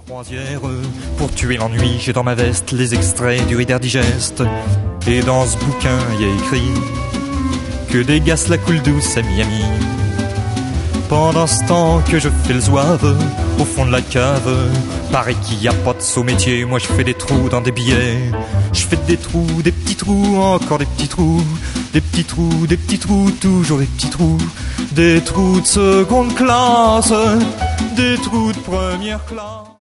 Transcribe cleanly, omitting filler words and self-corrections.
croisière, pour tuer l'ennui, j'ai dans ma veste les extraits du Reader Digest. Et dans ce bouquin, il y a écrit que des gars la coule douce à Miami. Pendant ce temps que je fais le zouave au fond de la cave, paraît qu'il n'y a pas de saut métier. Moi je fais des trous dans des billets. Je fais des trous, des petits trous, encore des petits trous. Des petits trous, des petits trous, toujours des petits trous. Des trous de seconde classe, des trous de première classe.